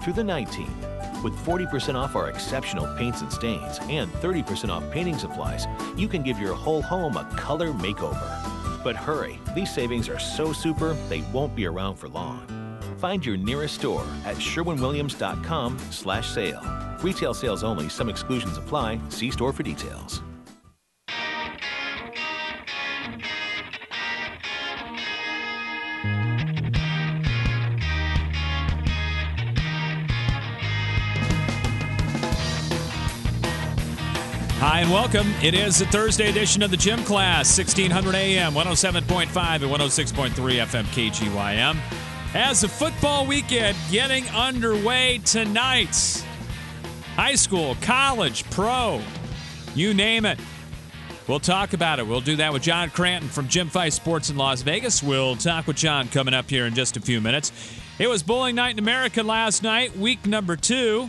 through the 19th. With 40% off our exceptional paints and stains and 30% off painting supplies, you can give your whole home a color makeover. But hurry, these savings are so super, they won't be around for long. Find your nearest store at sherwinwilliams.com/sale. Retail sales only. Some exclusions apply. See store for details. Hi and welcome. It is the Thursday edition of the Gym Class, 1600 AM, 107.5 and 106.3 FM KGYM. As the football weekend getting underway tonight. High school, college, pro, you name it. We'll talk about it. We'll do that with John Cranton from Gym Fight Sports in Las Vegas. We'll talk with John coming up here in just a few minutes. It was bowling night in America last night, week number 2.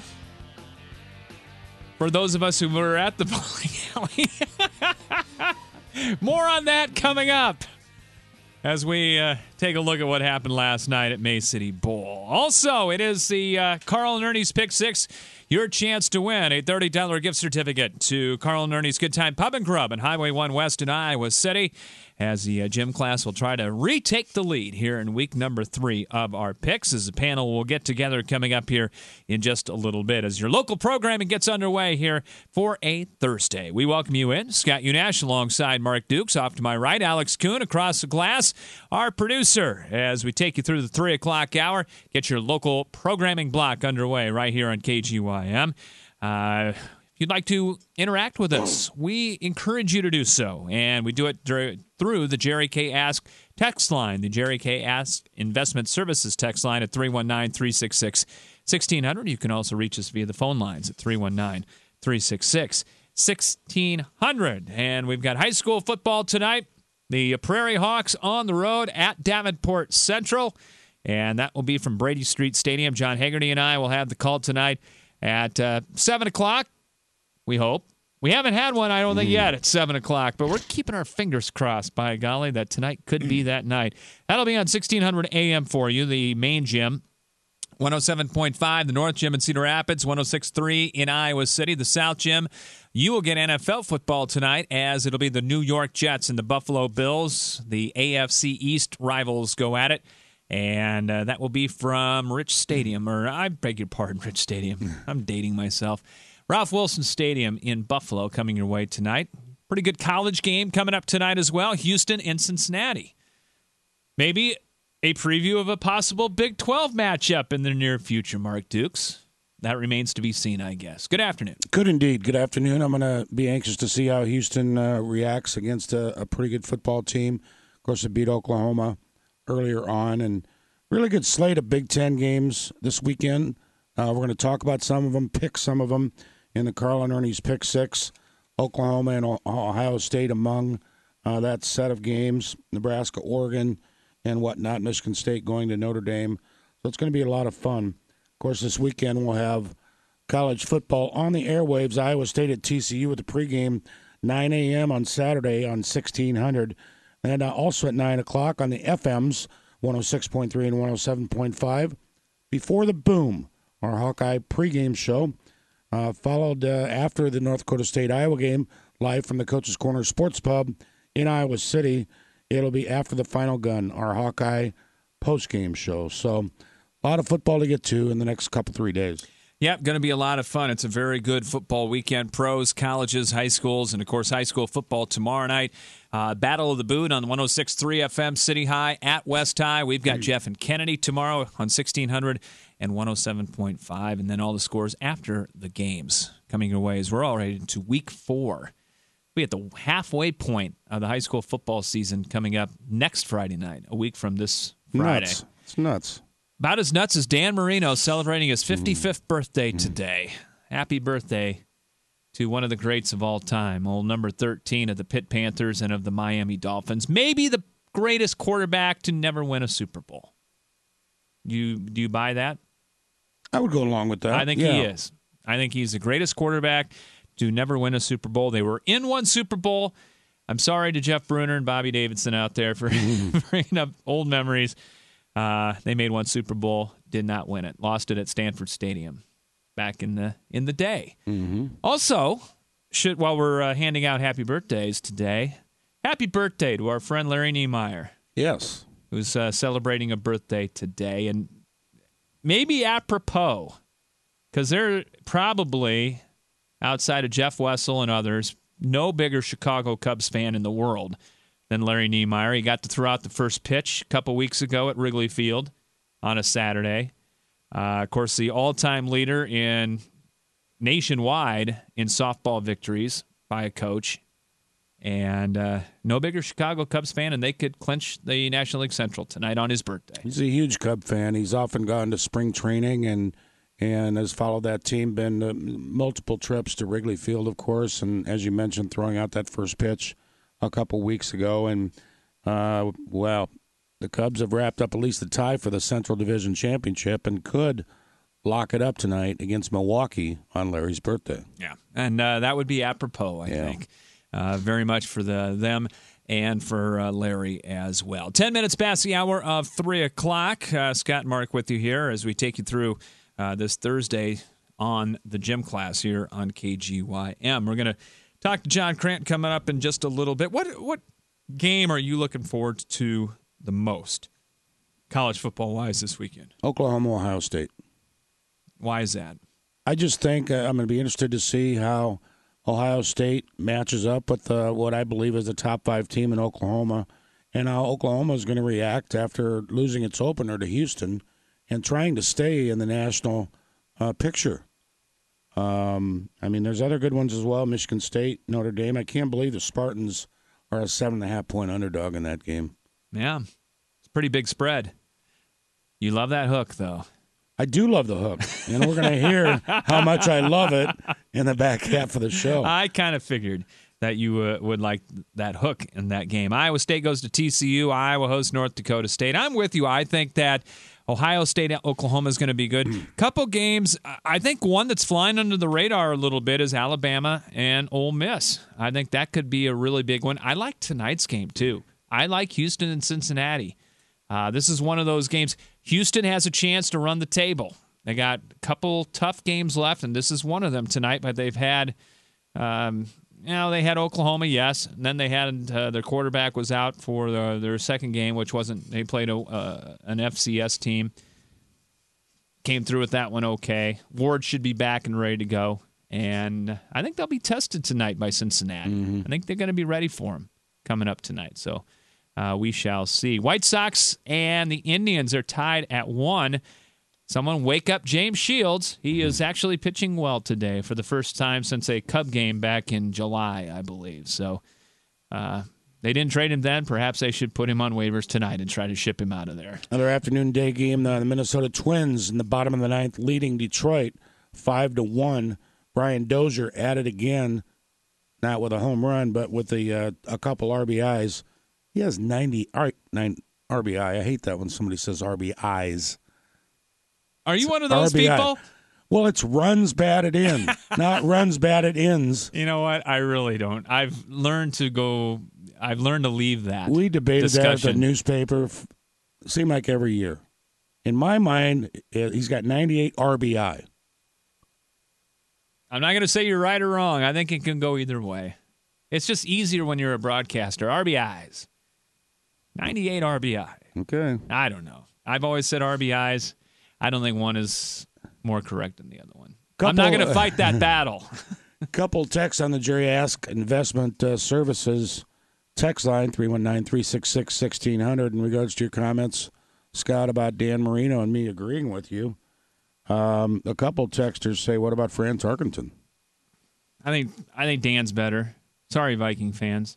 For those of us who were at the bowling alley. More on that coming up as we take a look at what happened last night at May City Bowl. Also, it is the Carl and Ernie's Pick 6. Your chance to win a $30 gift certificate to Carl and Ernie's Good Time Pub and Grub on Highway 1 West in Iowa City, as the gym class will try to retake the lead here in week number 3 of our picks, as the panel will get together coming up here in just a little bit as your local programming gets underway here for a Thursday. We welcome you in. Scott Unash alongside Mark Dukes. Off to my right, Alex Kuhn across the glass, our producer, as we take you through the 3 o'clock hour. Get your local programming block underway right here on KGYM. If you'd like to interact with us, we encourage you to do so, and we do it through the Jerry K. Ask text line, the Jerry K. Ask Investment Services text line at 319-366-1600. You can also reach us via the phone lines at 319-366-1600. And we've got high school football tonight. The Prairie Hawks on the road at Davenport Central, and that will be from Brady Street Stadium. John Haggerty and I will have the call tonight at 7 o'clock. We hope. We haven't had one, I don't think, yet at 7 o'clock, but we're keeping our fingers crossed, by golly, that tonight could be that night. That'll be on 1600 AM for you, the main gym. 107.5, the North Gym in Cedar Rapids, 106.3 in Iowa City. The South Gym, you will get NFL football tonight, as it'll be the New York Jets and the Buffalo Bills. The AFC East rivals go at it. And that will be from Rich Stadium, or I beg your pardon, Rich Stadium. I'm dating myself. Ralph Wilson Stadium in Buffalo coming your way tonight. Pretty good college game coming up tonight as well. Houston and Cincinnati. Maybe a preview of a possible Big 12 matchup in the near future, Mark Dukes. That remains to be seen, I guess. Good afternoon. Good indeed. Good afternoon. I'm going to be anxious to see how Houston reacts against a pretty good football team. Of course, they beat Oklahoma earlier on, and really good slate of Big Ten games this weekend. We're going to talk about some of them, pick some of them in the Carl and Ernie's Pick 6. Oklahoma and Ohio State among that set of games. Nebraska, Oregon, and whatnot. Michigan State going to Notre Dame. So it's going to be a lot of fun. Of course, this weekend we'll have college football on the airwaves. Iowa State at TCU with the pregame 9 a.m. on Saturday on 1600. And also at 9 o'clock on the FMs, 106.3 and 107.5. Before the Boom, our Hawkeye pregame show, followed after the North Dakota State-Iowa game, live from the Coach's Corner Sports Pub in Iowa City. It'll be after the Final Gun, our Hawkeye postgame show. So a lot of football to get to in the next 3 days. Yep, going to be a lot of fun. It's a very good football weekend. Pros, colleges, high schools, and, of course, high school football tomorrow night. Battle of the Boot on 106.3 FM City High at West High. We've got Jeff and Kennedy tomorrow on 1600 and 107.5, and then all the scores after the games coming your way as we're already into week 4. We're at the halfway point of the high school football season coming up next Friday night, a week from this Friday. Nuts. It's nuts. About as nuts as Dan Marino celebrating his 55th birthday today. Happy birthday to one of the greats of all time, old number 13 of the Pitt Panthers and of the Miami Dolphins. Maybe the greatest quarterback to never win a Super Bowl. Do you buy that? I would go along with that. I think he is. I think he's the greatest quarterback to never win a Super Bowl. They were in one Super Bowl. I'm sorry to Jeff Bruner and Bobby Davidson out there for bringing up old memories. They made one Super Bowl. did not win it. Lost it at Stanford Stadium back in the day. Also, while we're handing out happy birthdays today, happy birthday to our friend Larry Niemeyer. Yes. Who's celebrating a birthday today. And maybe apropos, because they're probably, outside of Jeff Wessel and others, no bigger Chicago Cubs fan in the world than Larry Niemeyer. He got to throw out the first pitch a couple weeks ago at Wrigley Field on a Saturday. Of course, the all-time leader in nationwide in softball victories by a coach. And no bigger Chicago Cubs fan, and they could clinch the National League Central tonight on his birthday. He's a huge Cub fan. He's often gone to spring training and has followed that team, been to multiple trips to Wrigley Field, of course, and as you mentioned, throwing out that first pitch a couple weeks ago. And, the Cubs have wrapped up at least the tie for the Central Division Championship and could lock it up tonight against Milwaukee on Larry's birthday. Yeah, and that would be apropos, I think, very much for them and for Larry as well. 10 minutes past the hour of 3 o'clock. Scott and Mark with you here as we take you through this Thursday on the gym class here on KGYM. We're going to talk to John Krant coming up in just a little bit. What game are you looking forward to the most, college football-wise, this weekend? Oklahoma, Ohio State. Why is that? I just think I'm going to be interested to see how Ohio State matches up with what I believe is the top 5 team in Oklahoma, and how Oklahoma is going to react after losing its opener to Houston and trying to stay in the national picture. There's other good ones as well. Michigan State, Notre Dame. I can't believe the Spartans are a 7.5-point underdog in that game. Yeah, it's a pretty big spread. You love that hook, though. I do love the hook, and we're going to hear how much I love it in the back half of the show. I kind of figured that you would like that hook in that game. Iowa State goes to TCU. Iowa hosts North Dakota State. I'm with you. I think that Ohio State at Oklahoma is going to be good. Couple games. I think one that's flying under the radar a little bit is Alabama and Ole Miss. I think that could be a really big one. I like tonight's game, too. I like Houston and Cincinnati. This is one of those games. Houston has a chance to run the table. They got a couple tough games left, and this is one of them tonight. But they've had, they had Oklahoma, yes, and then they had their quarterback was out for their second game, which wasn't. They played an FCS team. Came through with that one okay. Ward should be back and ready to go, and I think they'll be tested tonight by Cincinnati. I think they're going to be ready for them coming up tonight. So. We shall see. White Sox and the Indians are tied at 1. Someone wake up James Shields. He is actually pitching well today for the first time since a Cub game back in July, I believe. So they didn't trade him then. Perhaps they should put him on waivers tonight and try to ship him out of there. Another afternoon day game. The Minnesota Twins in the bottom of the 9th leading Detroit 5-1. Brian Dozier added again, not with a home run, but with a couple RBIs. He has 9 RBI. I hate that when somebody says RBIs. Are you one of those RBI. people? Well, it's runs batted in, not runs batted ins. You know what? I really don't. I've learned to leave that. We debated discussion. that at the newspaper. Seemed like every year. In my mind, he's got 98 RBI. I'm not going to say you're right or wrong. I think it can go either way. It's just easier when you're a broadcaster. RBIs. 98 RBI. Okay. I don't know. I've always said RBIs. I don't think one is more correct than the other one. I'm not going to fight that battle. Couple texts on the Jerry Ask Investment Services text line, 319-366-1600, in regards to your comments, Scott, about Dan Marino and me agreeing with you. A couple texters say, what about Fran Tarkenton? I think Dan's better. Sorry, Viking fans.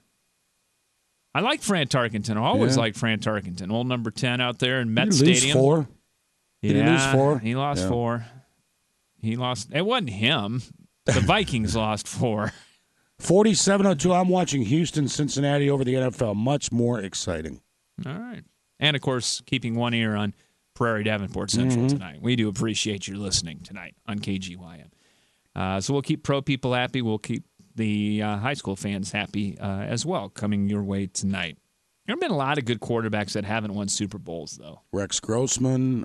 I like Fran Tarkenton. I always liked Fran Tarkenton. Old number 10 out there in Met Stadium. Did he lose 4? Did he lose 4? He lost 4. He lost. It wasn't him. The Vikings lost 4. 47-02. I'm watching Houston, Cincinnati over the NFL. Much more exciting. All right. And, of course, keeping one ear on Prairie Davenport Central tonight. We do appreciate your listening tonight on KGYM. So we'll keep pro people happy. We'll keep the high school fans happy as well coming your way tonight. There have been a lot of good quarterbacks that haven't won Super Bowls, though. Rex Grossman.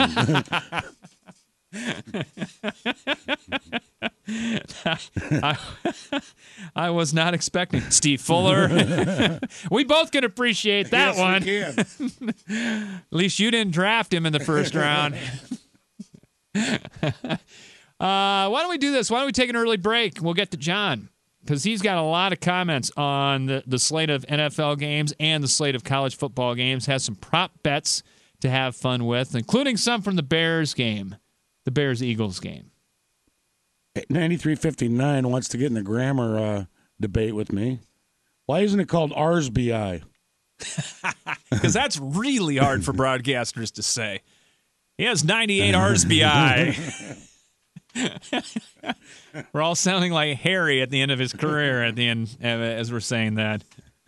I was not expecting Steve Fuller. We both can appreciate that one. Yes, we can. At least you didn't draft him in the first round. Why don't we do this? Why don't we take an early break? We'll get to John, because he's got a lot of comments on the slate of NFL games and the slate of college football games. Has some prop bets to have fun with, including some from the Bears game. The Bears-Eagles game. 9359 wants to get in the grammar debate with me. Why isn't it called RSBI? Because that's really hard for broadcasters to say. He has 98 RSBI. We're all sounding like Harry at the end of his career at the end as we're saying that.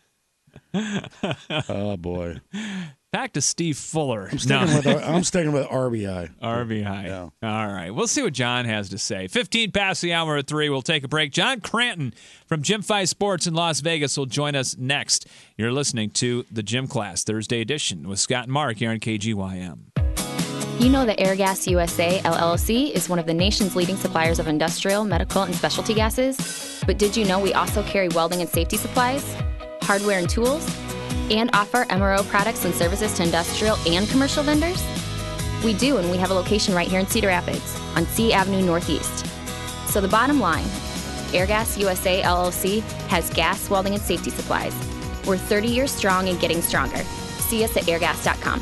Oh, boy. Back to Steve Fuller. I'm sticking with RBI. RBI. Yeah. All right. We'll see what John has to say. 15 past the hour at 3. We'll take a break. John Cranton from Gym 5 Sports in Las Vegas will join us next. You're listening to the Gym Class Thursday edition with Scott and Mark here on KGYM. You know that Airgas USA, LLC is one of the nation's leading suppliers of industrial, medical, and specialty gases. But did you know we also carry welding and safety supplies, hardware and tools, and offer MRO products and services to industrial and commercial vendors? We do, and we have a location right here in Cedar Rapids on C Avenue Northeast. So the bottom line, Airgas USA, LLC has gas, welding, and safety supplies. We're 30 years strong and getting stronger. See us at airgas.com.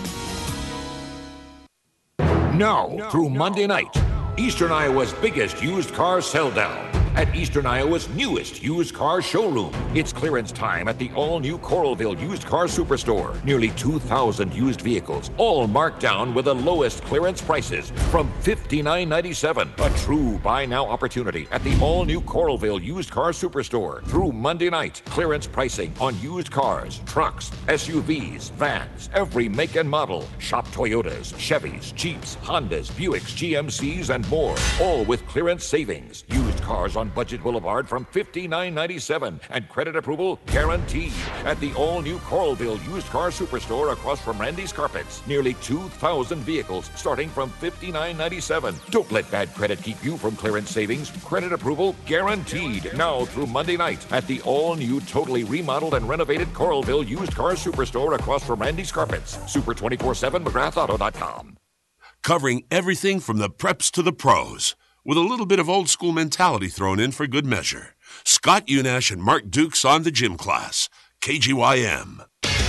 Now, through Monday night, Eastern Iowa's biggest used car sell-down at Eastern Iowa's newest used car showroom. It's clearance time at the all-new Coralville Used Car Superstore. Nearly 2,000 used vehicles, all marked down with the lowest clearance prices from $59.97. A true buy-now opportunity at the all-new Coralville Used Car Superstore. Through Monday night, clearance pricing on used cars, trucks, SUVs, vans, every make and model. Shop Toyotas, Chevys, Jeeps, Hondas, Buicks, GMCs, and more. All with clearance savings. Used cars on Budget Boulevard from $59.97 and credit approval guaranteed at the all-new Coralville Used Car Superstore across from Randy's Carpets. Nearly 2,000 vehicles starting from $59.97. Don't let bad credit keep you from clearance savings. Credit approval guaranteed now through Monday night at the all-new, totally remodeled and renovated Coralville Used Car Superstore across from Randy's Carpets. Super247 McGrathAuto.com. Covering everything from the preps to the pros, with a little bit of old school mentality thrown in for good measure. Scott Unash and Mark Dukes on the Gym Class. KGYM.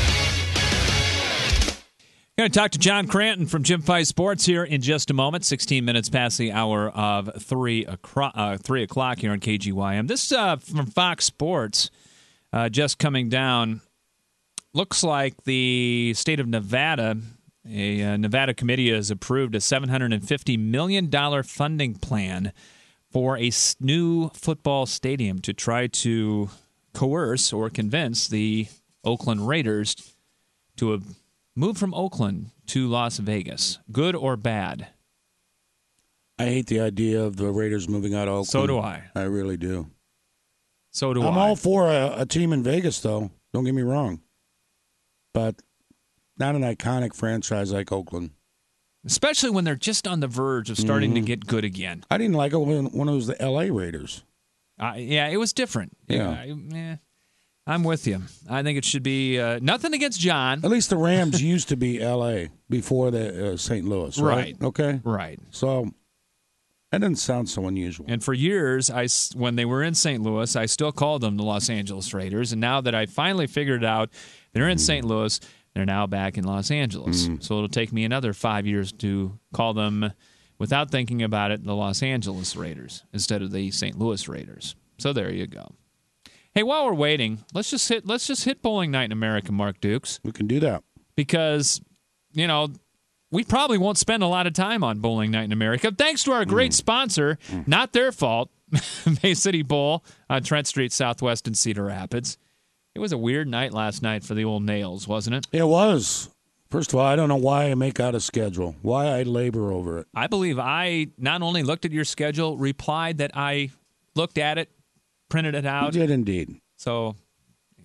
Going to talk to John Cranton from Gym 5 Sports here in just a moment. 16 minutes past the hour of 3 o'clock here on KGYM. This from Fox Sports, just coming down. Looks like the state of Nevada, a Nevada committee has approved a $750 million funding plan for a new football stadium to try to coerce or convince the Oakland Raiders to move from Oakland to Las Vegas. Good or bad? I hate the idea of the Raiders moving out of Oakland. So do I. I really do. So do I. I'm all for a team in Vegas, though. Don't get me wrong. But not an iconic franchise like Oakland. Especially when they're just on the verge of starting to get good again. I didn't like it when it was the L.A. Raiders. Yeah, it was different. Yeah. I'm with you. I think it should be nothing against John. At least the Rams used to be L.A. before the St. Louis, right? Okay. Right. So that doesn't sound so unusual. And for years, when they were in St. Louis, I still called them the Los Angeles Raiders. And now that I finally figured out they're in St. Louis, they're now back in Los Angeles. So it'll take me another 5 years to call them, without thinking about it, the Los Angeles Raiders instead of the St. Louis Raiders. So there you go. Hey, while we're waiting, let's just hit Bowling Night in America, Mark Dukes. We can do that. Because, we probably won't spend a lot of time on Bowling Night in America. Thanks to our great sponsor, not their fault, Bay City Bowl on Trent Street Southwest in Cedar Rapids. It was a weird night last night for the old Nails, wasn't it? It was. First of all, I don't know why I make out a schedule, why I labor over it. I believe I not only looked at your schedule, replied that I looked at it, printed it out. You did indeed. So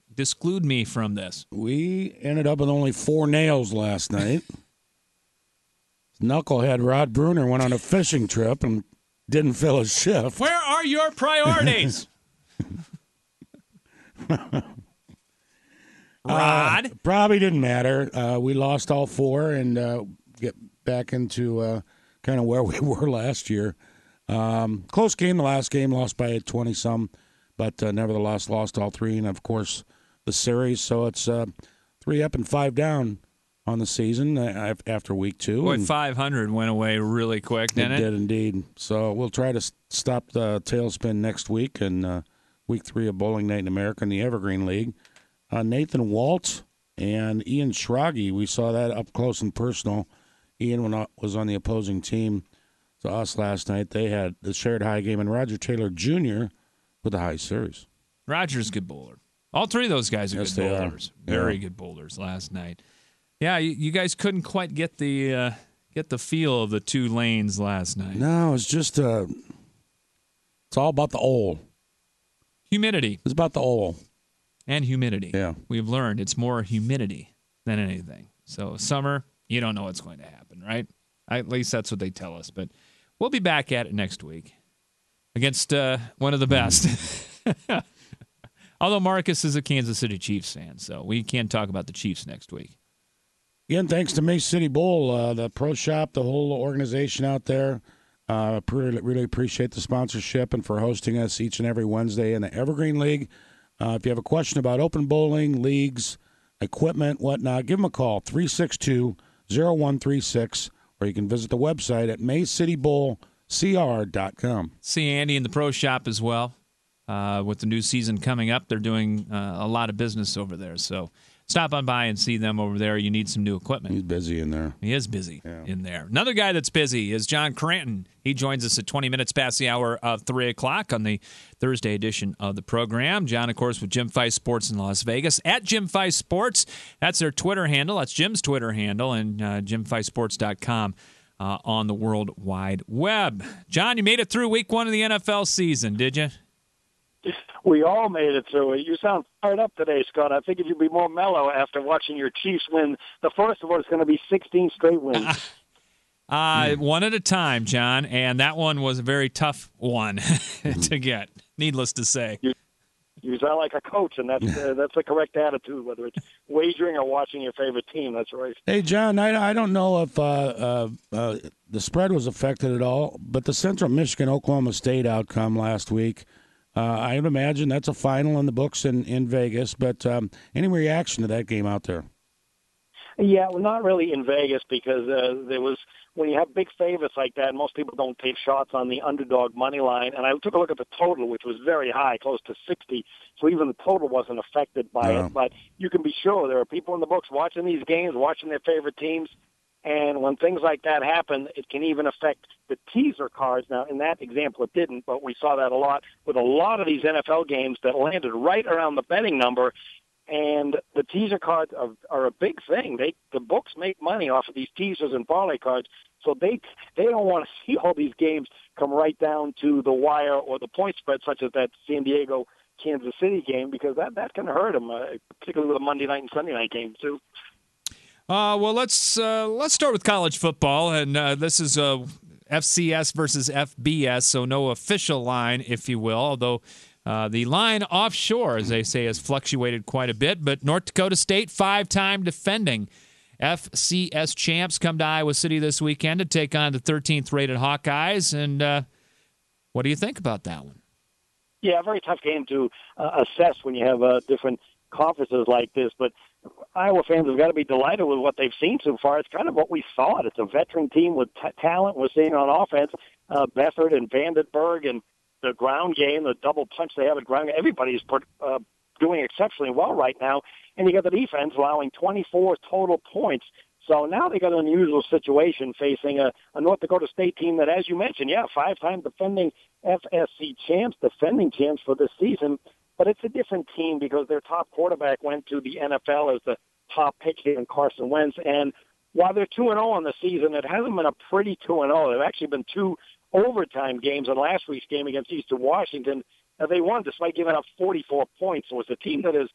Disclude me from this. We ended up with only 4 nails last night. Knucklehead Rod Bruner went on a fishing trip and didn't fill his shift. Where are your priorities? Rod? Probably didn't matter. We lost all 4 and get back into kind of where we were last year. Close game, the last game, lost by 20-some, but nevertheless lost all 3, and, of course, the series. So it's 3 up and 5 down on the season after week 2. Boy, 500 went away really quick, didn't it? It did indeed. So we'll try to stop the tailspin next week in week 3 of Bowling Night in America in the Evergreen League. Nathan Walt and Ian Schrage, we saw that up close and personal. Ian was on the opposing team to us last night. They had the shared high game, and Roger Taylor Jr. with the high series. Roger's a good bowler. All 3 of those guys are Yes, good they are. bowlers. Very good bowlers last night. Yeah, you guys couldn't quite get the feel of the 2 lanes last night. No, it's just it's all about the oil. Humidity. It's about the oil. And humidity. Yeah. We've learned it's more humidity than anything. So summer, you don't know what's going to happen, right? At least that's what they tell us. But we'll be back at it next week against one of the best. Although Marcus is a Kansas City Chiefs fan, so we can't talk about the Chiefs next week. Again, thanks to Mace City Bowl, the Pro Shop, the whole organization out there. Really appreciate the sponsorship and for hosting us each and every Wednesday in the Evergreen League. If you have a question about open bowling, leagues, equipment, whatnot, give them a call, 362-0136, or you can visit the website at maycitybowlcr.com. See Andy in the Pro Shop as well. With the new season coming up, they're doing a lot of business over there. So stop on by and see them over there. You need some new equipment. He's busy in there. He is busy in there. Another guy that's busy is John Cranton. He joins us at 20 minutes past the hour of 3 o'clock on the Thursday edition of the program. John, of course, with Jim Fice Sports in Las Vegas. At Jim Fice Sports, that's their Twitter handle. That's Jim's Twitter handle, and JimFiceSports.com on the World Wide Web. John, you made it through week 1 of the NFL season, did you? We all made it through it. You sound fired up today, Scott. I figured you'd be more mellow after watching your Chiefs win. The first of what is going to be 16 straight wins. One at a time, John, and that one was a very tough one to get, needless to say. You sound like a coach, and that's the correct attitude, whether it's wagering or watching your favorite team. That's right. Hey, John, I don't know if the spread was affected at all, but the Central Michigan-Oklahoma State outcome last week, I would imagine that's a final in the books in Vegas, but any reaction to that game out there? Yeah, well, not really in Vegas because there was, when you have big favorites like that, most people don't take shots on the underdog money line. And I took a look at the total, which was very high, close to 60. So even the total wasn't affected by it. But you can be sure there are people in the books watching these games, watching their favorite teams. And when things like that happen, it can even affect the teaser cards. Now, in that example, it didn't, but we saw that a lot with a lot of these NFL games that landed right around the betting number. And the teaser cards are a big thing. The books make money off of these teasers and parlay cards, so they don't want to see all these games come right down to the wire or the point spread, such as that San Diego Kansas City game, because that can hurt them, particularly with the Monday night and Sunday night games too. Well, let's start with college football, and this is FCS versus FBS, so no official line, if you will, although the line offshore, as they say, has fluctuated quite a bit. But North Dakota State, 5-time defending FCS champs, come to Iowa City this weekend to take on the 13th-rated Hawkeyes. And what do you think about that one? Yeah, very tough game to assess when you have different conferences like this. But Iowa fans have got to be delighted with what they've seen so far. It's kind of what we thought. It's a veteran team with talent we're seeing on offense. Beathard and Vandenberg and the ground game, the double punch they have at ground game. Everybody's doing exceptionally well right now. And you got the defense allowing 24 total points. So now they got an unusual situation facing a North Dakota State team that, as you mentioned, 5-time defending FSC champs, defending champs for this season. But it's a different team because their top quarterback went to the NFL as the top pick here in Carson Wentz. And while they're 2-0 on the season, it hasn't been a pretty 2-0. They've actually been 2 overtime games. In last week's game against Eastern Washington, they won despite giving up 44 points. So it's a team that is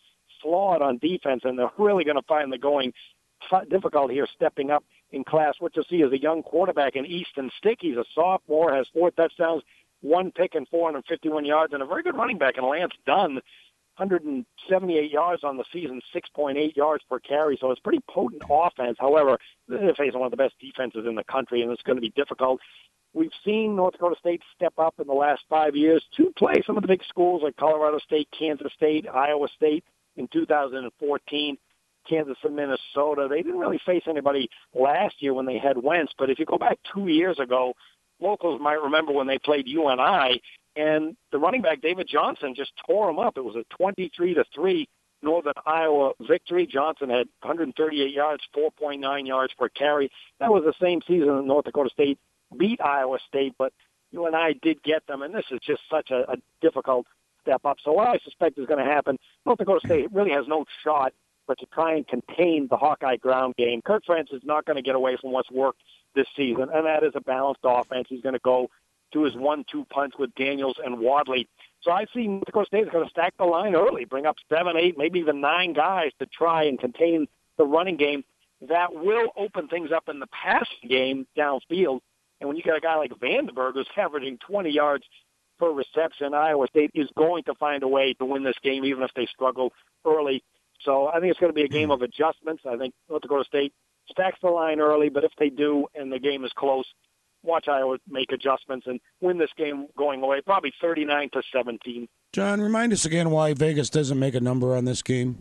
flawed on defense, and they're really going to find the going difficult here stepping up in class. What you'll see is a young quarterback in Easton Stick. He's a sophomore, has 4 touchdowns, 1 pick, and 451 yards, and a very good running back in Lance Dunn. 178 yards on the season, 6.8 yards per carry, so it's pretty potent offense. However, they're facing one of the best defenses in the country, and it's going to be difficult. We've seen North Dakota State step up in the last 5 years to play some of the big schools like Colorado State, Kansas State, Iowa State in 2014, Kansas and Minnesota. They didn't really face anybody last year when they had Wentz, but if you go back 2 years ago, locals might remember when they played UNI, and the running back, David Johnson, just tore him up. It was a 23-3 Northern Iowa victory. Johnson had 138 yards, 4.9 yards per carry. That was the same season that North Dakota State beat Iowa State, but UNI did get them, and this is just such a difficult step up. So what I suspect is going to happen, North Dakota State really has no shot but to try and contain the Hawkeye ground game. Kirk Ferentz is not going to get away from what's worked this season, and that is a balanced offense. He's going to go to his 1-2 punch with Daniels and Wadley. So I see North Dakota State is going to stack the line early, bring up 7, 8, maybe even 9 guys to try and contain the running game. That will open things up in the passing game downfield. And when you got a guy like Vandenberg who's averaging 20 yards per reception, Iowa State is going to find a way to win this game, even if they struggle early. So I think it's going to be a game of adjustments. I think North Dakota State stacks the line early, but if they do and the game is close, watch Iowa make adjustments and win this game going away, probably 39-17. John, remind us again why Vegas doesn't make a number on this game.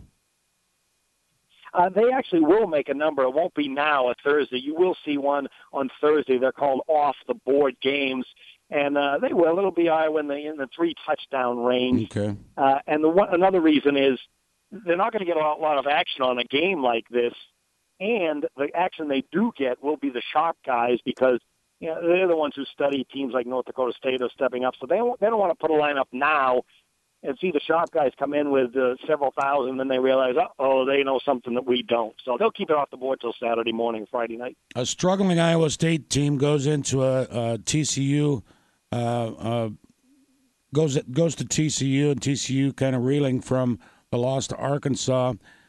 They actually will make a number. It won't be now, a Thursday. You will see one on Thursday. They're called off-the-board games, and they will. It'll be Iowa in the 3-touchdown range. Okay. And another reason is they're not going to get a lot of action on a game like this, and the action they do get will be the sharp guys because they're the ones who study teams like North Dakota State are stepping up. So they don't want to put a lineup now and see the sharp guys come in with several thousand, and they realize, they know something that we don't. So they'll keep it off the board till Saturday morning, Friday night. A struggling Iowa State team goes into a TCU, goes to TCU, and TCU kind of reeling from the loss to Arkansas.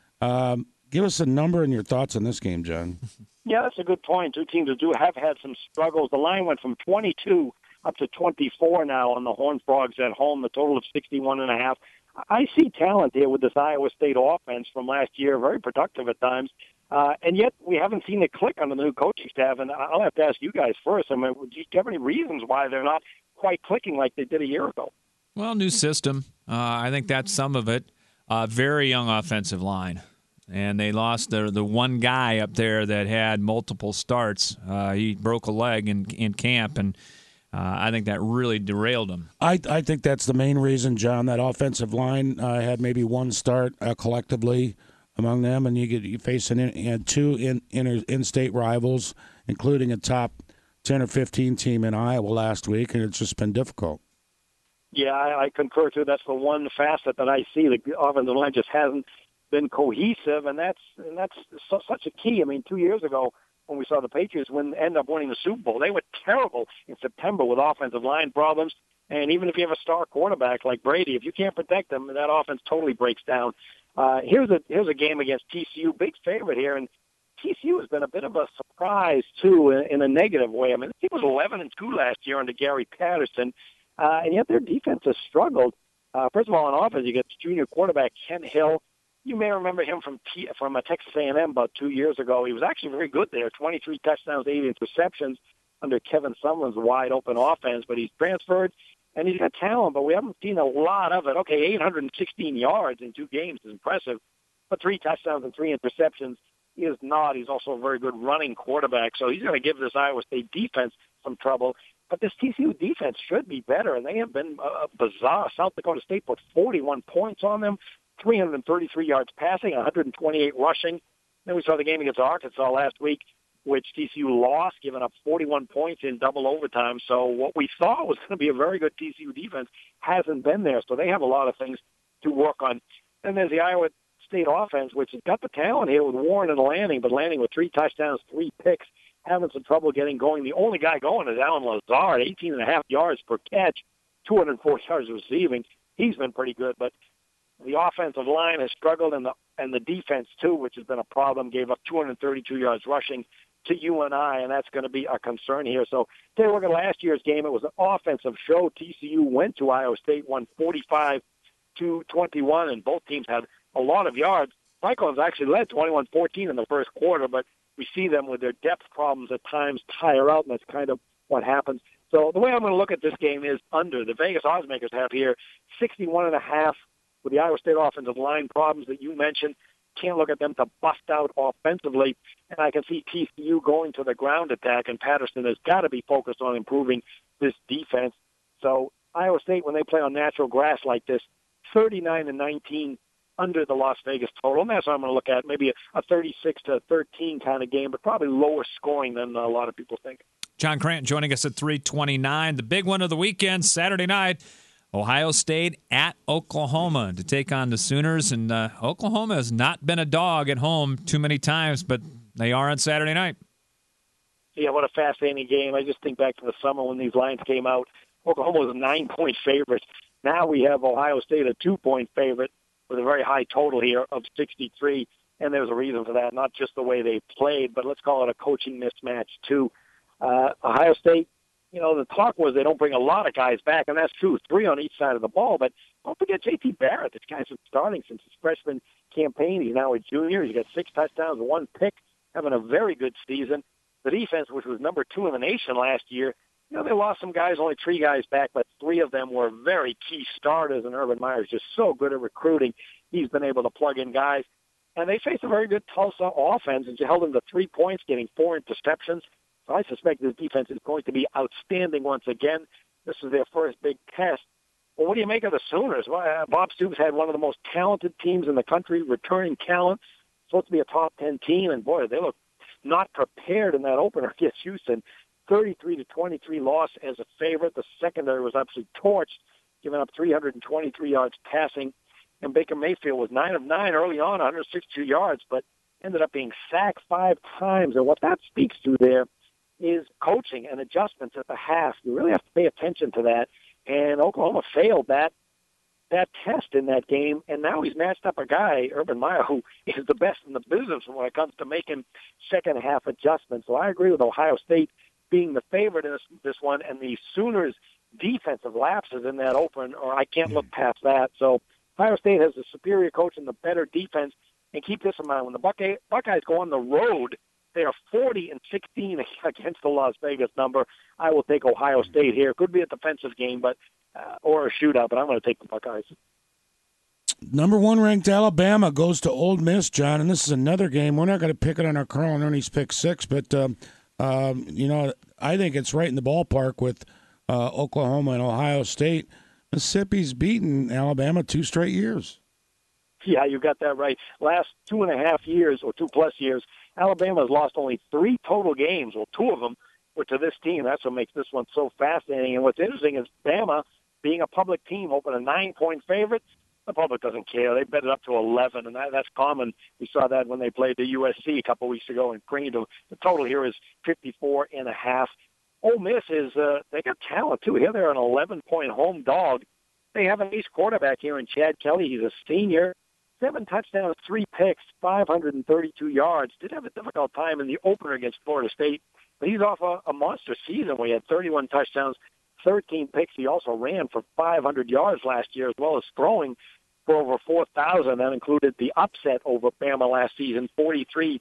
Give us a number and your thoughts on this game, John. Yeah, that's a good point. Two teams that have had some struggles. The line went from 22 up to 24 now on the Horned Frogs at home, the total of 61.5. I see talent here with this Iowa State offense from last year, very productive at times. And yet we haven't seen it click under the new coaching staff. And I'll have to ask you guys first. I mean, do you have any reasons why they're not quite clicking like they did a year ago? Well, new system. I think that's some of it. Very young offensive line. And they lost the one guy up there that had multiple starts. He broke a leg in camp, and I think that really derailed them. I think that's the main reason, John. That offensive line had maybe one start collectively among them, and you face two in-state rivals, including a top 10 or 15 team in Iowa last week, and it's just been difficult. Yeah, I concur, too. That's the one facet that I see. The offensive line just hasn't been cohesive, and that's such a key. I mean, 2 years ago when we saw the Patriots end up winning the Super Bowl, they were terrible in September with offensive line problems. And even if you have a star quarterback like Brady, if you can't protect them, that offense totally breaks down. Here's a game against TCU, big favorite here, and TCU has been a bit of a surprise too in a negative way. I mean, the team was 11-2 last year under Gary Patterson, and yet their defense has struggled. First of all, on offense, you get junior quarterback Kent Hill. You may remember him from Texas A&M about 2 years ago. He was actually very good there, 23 touchdowns, 8 interceptions under Kevin Sumlin's wide-open offense. But he's transferred, and he's got talent, but we haven't seen a lot of it. Okay, 816 yards in 2 games is impressive, but 3 touchdowns and 3 interceptions is not. He's also a very good running quarterback, so he's going to give this Iowa State defense some trouble. But this TCU defense should be better, and they have been bizarre. South Dakota State put 41 points on them, 333 yards passing, 128 rushing. Then we saw the game against Arkansas last week, which TCU lost, giving up 41 points in double overtime. So what we thought was going to be a very good TCU defense hasn't been there. So they have a lot of things to work on. And there's the Iowa State offense, which has got the talent here with Warren and Lanning, but Lanning with 3 touchdowns, 3 picks, having some trouble getting going. The only guy going is Alan Lazard, 18.5 yards per catch, 204 yards receiving. He's been pretty good, but The offensive line has struggled, and the defense, too, which has been a problem, gave up 232 yards rushing to UNI, and that's going to be a concern here. So take a look at last year's game. It was an offensive show. TCU went to Iowa State, won 45-21, and both teams had a lot of yards. Cyclones actually led 21-14 in the first quarter, but we see them with their depth problems at times tire out, and that's kind of what happens. So the way I'm going to look at this game is under. The Vegas oddsmakers have here 61.5 with the Iowa State offensive line problems that you mentioned. Can't look at them to bust out offensively. And I can see TCU going to the ground attack, and Patterson has got to be focused on improving this defense. So Iowa State, when they play on natural grass like this, 39-19 under the Las Vegas total. And that's what I'm going to look at, maybe a 36-13 kind of game, but probably lower scoring than a lot of people think. John Cranton joining us at 3:29. The big one of the weekend, Saturday night, Ohio State at Oklahoma to take on the Sooners. And Oklahoma has not been a dog at home too many times, but they are on Saturday night. Yeah, what a fascinating game. I just think back to the summer when these lines came out. Oklahoma was a 9-point favorite. Now we have Ohio State a 2-point favorite with a very high total here of 63. And there's a reason for that, not just the way they played, but let's call it a coaching mismatch, too. Ohio State, the talk was they don't bring a lot of guys back, and that's true, 3 on each side of the ball. But don't forget J.T. Barrett. This guy's been starting since his freshman campaign. He's now a junior. He's got 6 touchdowns, 1 pick, having a very good season. The defense, which was number 2 in the nation last year, they lost some guys, only 3 guys back, but 3 of them were very key starters, and Urban Meyer's just so good at recruiting. He's been able to plug in guys. And they faced a very good Tulsa offense, and you held them to 3 points, getting 4 interceptions. So I suspect this defense is going to be outstanding once again. This is their first big test. Well, what do you make of the Sooners? Well, Bob Stoops had one of the most talented teams in the country, returning talent, supposed to be a top 10 team, and boy, they look not prepared in that opener against Houston. 33-23 loss as a favorite. The secondary was absolutely torched, giving up 323 yards passing. And Baker Mayfield was 9 of 9 early on, 162 yards, but ended up being sacked 5 times. And what that speaks to there is coaching and adjustments at the half. You really have to pay attention to that. And Oklahoma failed that test in that game, and now he's matched up a guy, Urban Meyer, who is the best in the business when it comes to making second-half adjustments. So I agree with Ohio State being the favorite in this one, and the Sooners' defensive lapses in that open, or I can't look past that. So Ohio State has the superior coach and the better defense, and keep this in mind. When the Buckeyes go on the road, they are 40-16 against the Las Vegas number. I will take Ohio State here. Could be a defensive game, but or a shootout, but I'm going to take the Buckeyes. Number 1 ranked Alabama goes to Ole Miss, John, and this is another game. We're not going to pick it on our Carl and Ernie's pick 6, but I think it's right in the ballpark with Oklahoma and Ohio State. Mississippi's beaten Alabama 2 straight years. Yeah, you got that right. Last 2.5 years or 2+ years, Alabama has lost only 3 total games. Well, 2 of them were to this team. That's what makes this one so fascinating. And what's interesting is Bama, being a public team, open a 9-point favorite. The public doesn't care. They bet it up to 11, and that's common. We saw that when they played the USC a couple weeks ago in Greenville. The total here is 54.5. Ole Miss is they got talent too. Here they're an 11-point home dog. They have an ace quarterback here in Chad Kelly. He's a senior. 7 touchdowns, 3 picks, 532 yards. Did have a difficult time in the opener against Florida State, but he's off a monster season where he had 31 touchdowns, 13 picks. He also ran for 500 yards last year, as well as throwing for over 4,000. That included the upset over Bama last season, 43-37.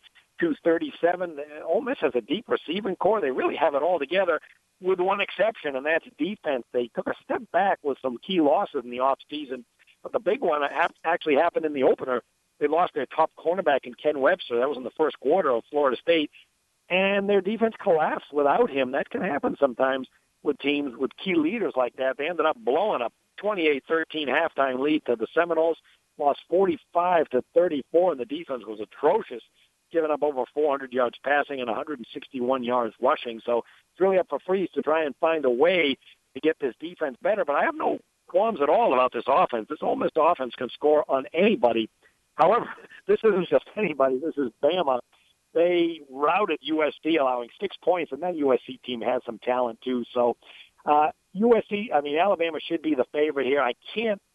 Ole Miss has a deep receiving core. They really have it all together, with one exception, and that's defense. They took a step back with some key losses in the offseason. But the big one actually happened in the opener. They lost their top cornerback in Ken Webster. That was in the first quarter of Florida State. And their defense collapsed without him. That can happen sometimes with teams with key leaders like that. They ended up blowing up 28-13 halftime lead to the Seminoles, lost 45-34, and the defense was atrocious, giving up over 400 yards passing and 161 yards rushing. So it's really up for Freeze to try and find a way to get this defense better. But I have no qualms at all about this offense. This Ole Miss offense can score on anybody. However, this isn't just anybody. This is Bama. They routed USC, allowing 6 points, and that USC team has some talent too. So Alabama should be the favorite here. I can't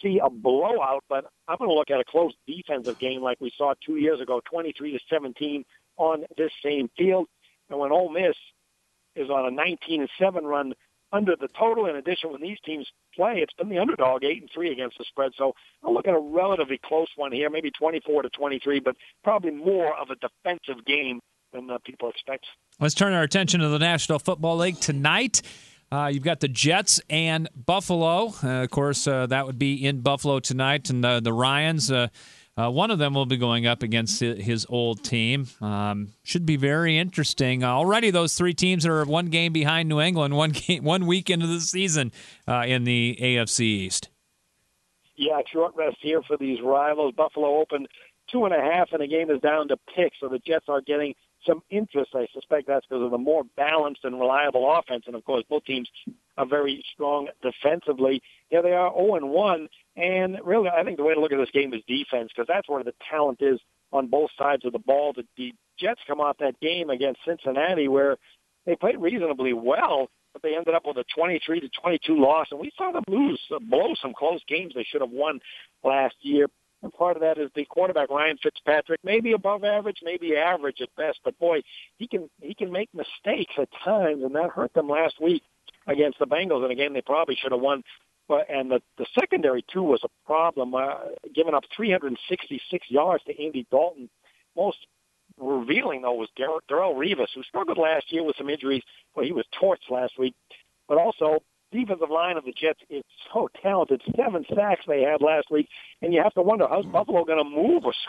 see a blowout, but I'm going to look at a close defensive game like we saw 2 years ago, 23-17 on this same field. And when Ole Miss is on a 19-7 run under the total, in addition, when these teams play, it's been the underdog 8-3 against the spread. So I'll look at a relatively close one here, maybe 24-23, but probably more of a defensive game than people expect. Let's turn our attention to the National Football League tonight. You've got the Jets and Buffalo. Of course, that would be in Buffalo tonight. And the Ryans, one of them will be going up against his old team. Should be very interesting. Already those three teams are one game behind New England, one week into the season in the AFC East. Yeah, short rest here for these rivals. Buffalo opened 2.5, and the game is down to pick, so the Jets are getting some interest. I suspect that's because of the more balanced and reliable offense. And, of course, both teams are very strong defensively. Here they are 0-1. And really, I think the way to look at this game is defense, because that's where the talent is on both sides of the ball. The Jets come off that game against Cincinnati where they played reasonably well, but they ended up with a 23-22 loss. And we saw them blow some close games they should have won last year. And part of that is the quarterback, Ryan Fitzpatrick, maybe above average, maybe average at best. But, boy, he can make mistakes at times, and that hurt them last week against the Bengals in a game they probably should have won. And the secondary, too, was a problem, giving up 366 yards to Andy Dalton. Most revealing, though, was Darrelle Revis, who struggled last year with some injuries. Well, he was torched last week. But also, defensive line of the Jets is so talented. 7 sacks they had last week, and you have to wonder, how's Buffalo going to move or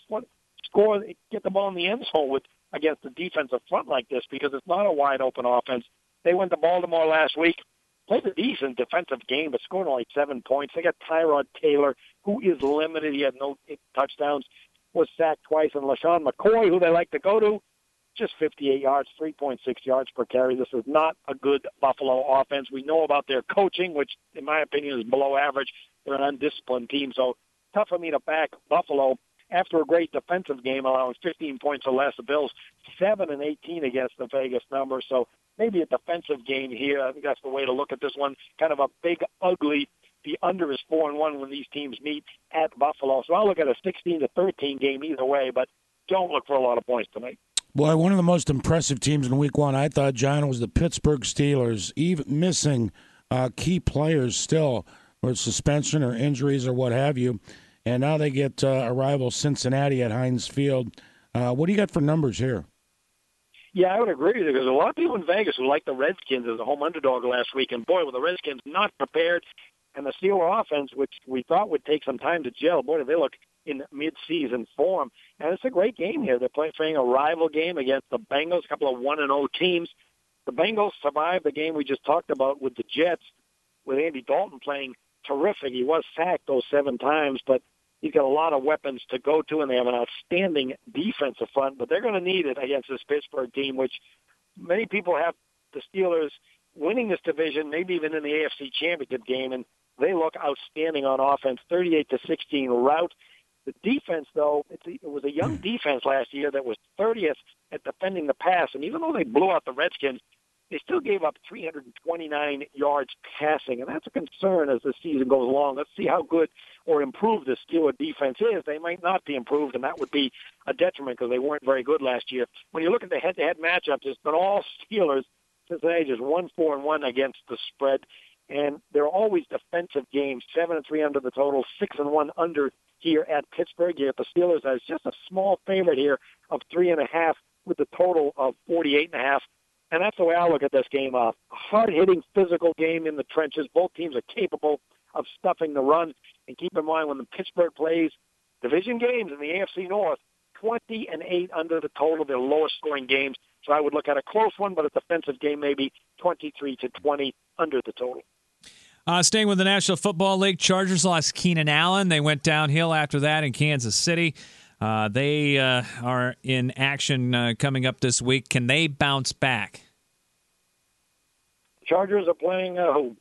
get the ball in the end zone against the defensive front like this, because it's not a wide-open offense. They went to Baltimore last week, played a decent defensive game, but scored only 7 points. They got Tyrod Taylor, who is limited. He had no touchdowns, was sacked twice, and LaShawn McCoy, who they like to go to, just 58 yards, 3.6 yards per carry. This is not a good Buffalo offense. We know about their coaching, which, in my opinion, is below average. They're an undisciplined team, so tough for me to back Buffalo after a great defensive game, allowing 15 points or less. The Bills 7-18 against the Vegas number, so maybe a defensive game here. I think that's the way to look at this one. Kind of a big, ugly. The under is 4-1 when these teams meet at Buffalo. So I'll look at a 16-13 game either way, but don't look for a lot of points tonight. Boy, one of the most impressive teams in Week 1, I thought, John, was the Pittsburgh Steelers, even missing key players still, or suspension or injuries or what have you. And now they get a rival Cincinnati at Heinz Field. What do you got for numbers here? Yeah, I would agree with you, because a lot of people in Vegas who like the Redskins as a home underdog last week, and boy, were the Redskins not prepared, and the Steeler offense, which we thought would take some time to gel, boy, they look in mid-season form. And it's a great game here. They're playing a rival game against the Bengals, a couple of 1-0 teams. The Bengals survived the game we just talked about with the Jets, with Andy Dalton playing terrific. He was sacked those 7 times, but he's got a lot of weapons to go to, and they have an outstanding defensive front, but they're going to need it against this Pittsburgh team, which many people have the Steelers winning this division, maybe even in the AFC Championship game, and they look outstanding on offense, 38-16 rout. The defense, though, it was a young defense last year that was 30th at defending the pass, and even though they blew out the Redskins, they still gave up 329 yards passing, and that's a concern as the season goes along. Let's see how good or improved the Steelers defense is. They might not be improved, and that would be a detriment because they weren't very good last year. When you look at the head-to-head matchups, it's been all Steelers since they just 1-4-1 against the spread, and they're always defensive games, 7-3 under the total, 6-1 under here at Pittsburgh. You have the Steelers as just a small favorite here of 3.5 with the total of 48.5. And that's the way I look at this game. A hard-hitting, physical game in the trenches. Both teams are capable of stuffing the run. And keep in mind, when the Pittsburgh plays division games in the AFC North, 20-8 under the total. They're lowest-scoring games. So I would look at a close one, but a defensive game maybe 23-20 under the total. Staying with the National Football League, Chargers lost Keenan Allen. They went downhill after that in Kansas City. They are in action coming up this week. Can they bounce back? Chargers are playing who?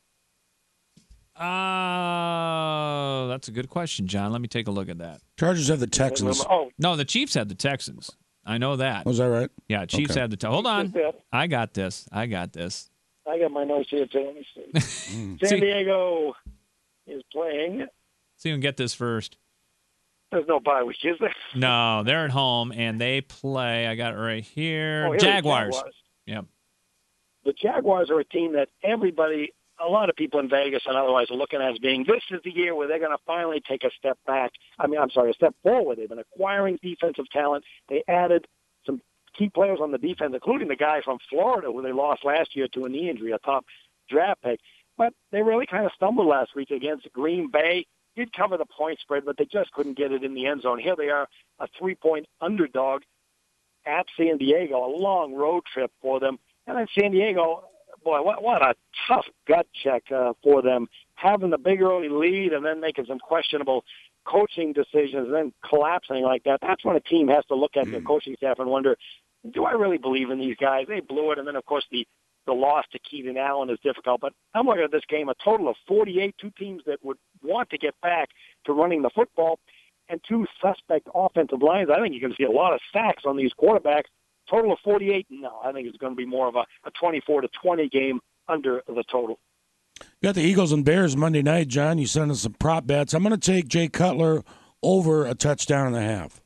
That's a good question, John. Let me take a look at that. Chargers have the Texans. No, the Chiefs have the Texans. I know that. Was that right? Yeah, Chiefs have the Hold on. I got this. I got my notes here, too. Let me see. San Diego is playing See who can get this first. There's no bye week, is there? No, they're at home, and they play, I got it right here, here Jaguars. Yep. The Jaguars are a team that a lot of people in Vegas and otherwise are looking at as being, this is the year where they're going to finally take a step forward. They've been acquiring defensive talent. They added some key players on the defense, including the guy from Florida who they lost last year to a knee injury, a top draft pick. But they really kind of stumbled last week against Green Bay. Did cover the point spread, but they just couldn't get it in the end zone. Here they are, a 3-point underdog at San Diego, a long road trip for them. And then San Diego, boy, what a tough gut check for them, having the big early lead and then making some questionable coaching decisions and then collapsing like that. That's when a team has to look at their coaching staff and wonder, do I really believe in these guys? They blew it, and then, of course, the loss to Keenan Allen is difficult. But I'm looking at this game, a total of 48, two teams that would want to get back to running the football, and two suspect offensive lines. I think you're going to see a lot of sacks on these quarterbacks. Total of 48, no, I think it's going to be more of a 24-20 game under the total. You got the Eagles and Bears Monday night, John. You sent us some prop bets. I'm going to take Jay Cutler over a touchdown and a half.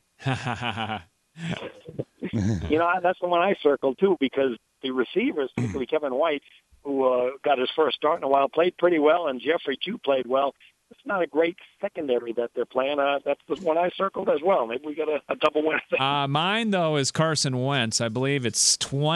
That's the one I circled, too, because the receivers, particularly Kevin White, who got his first start in a while, played pretty well, and Jeffrey, too, played well. It's not a great secondary that they're playing. That's the one I circled as well. Maybe we got a double win. Mine, though, is Carson Wentz. I believe it's